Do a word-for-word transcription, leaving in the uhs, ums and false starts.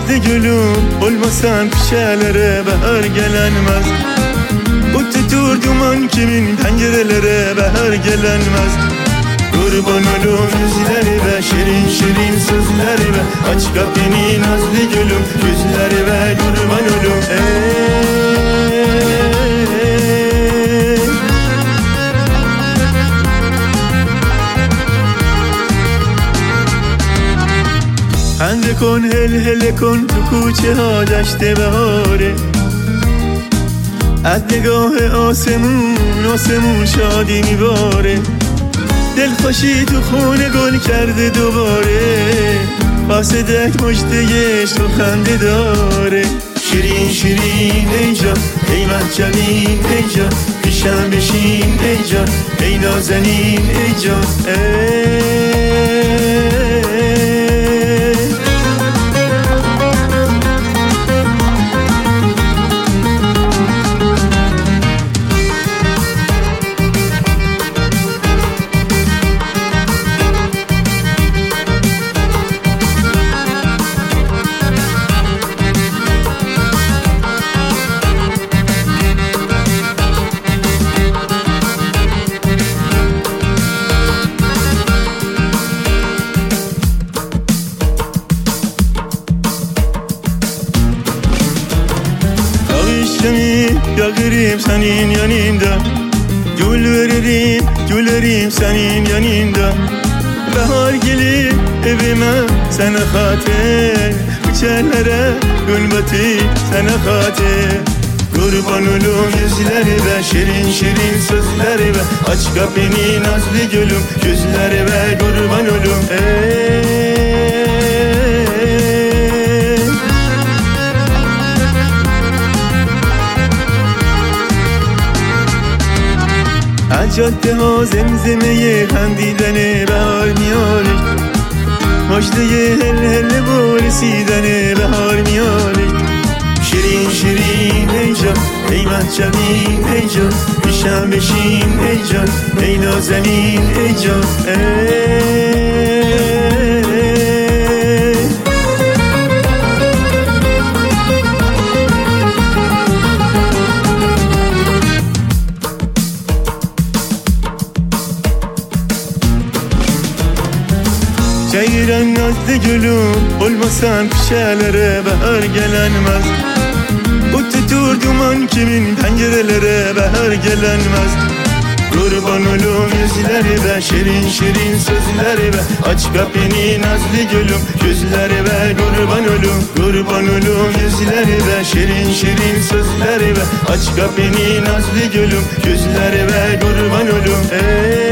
nazlı gülüm, olmasan kışelere bahar gelenmez. Bu tutur duman kimin pencerelere bahar gelenmez. Kurban olum yüzleri ve şirin şirin sözleri ve aç kapını nazlı gülüm, yüzleri ve kurban olum. Ey هنده کن هل هل کن تو کوچه ها دشت بهاره از نگاه آسمون آسمون شادی میباره دل خوشی تو خونه گل کرده دوباره قاصدک مجده عشق و خنده داره شیرین شیرین ای جان ای مهجبین ای جان پیشم بشین ای جان ای نازنین ای جان ای Ya gülüm senin yanında, gül veririm, gülerim senin yanında. Bahar gelir evime sana hatir, içerlere gülbeti sana hatir. Kurban olum yüzleri ve şirin şirin sözleri ve aç kapını nazlı gülüm, yüzleri ve kurban olum. Ey جاده ها زمزمه خندیدن بهار میاره مجده هل هل و رسیدن بهار میاره شیرین شیرین ای جان ای مهجبین ای جان پیشم بشین ای جان ای نازنین ای جان ای Ceyran nazlı gülüm, olmasan kışelere bahar gelenmez. Bu tutur duman kimin pencerelere bahar gelenmez. Kurban olum yüzleri ve şirin şirin sözleri ve aç kapını nazlı gülüm, yüzleri ve kurban olum. Kurban olum yüzleri ve şirin şirin sözleri ve aç kapını nazlı gülüm, yüzleri ve kurban olum. Ey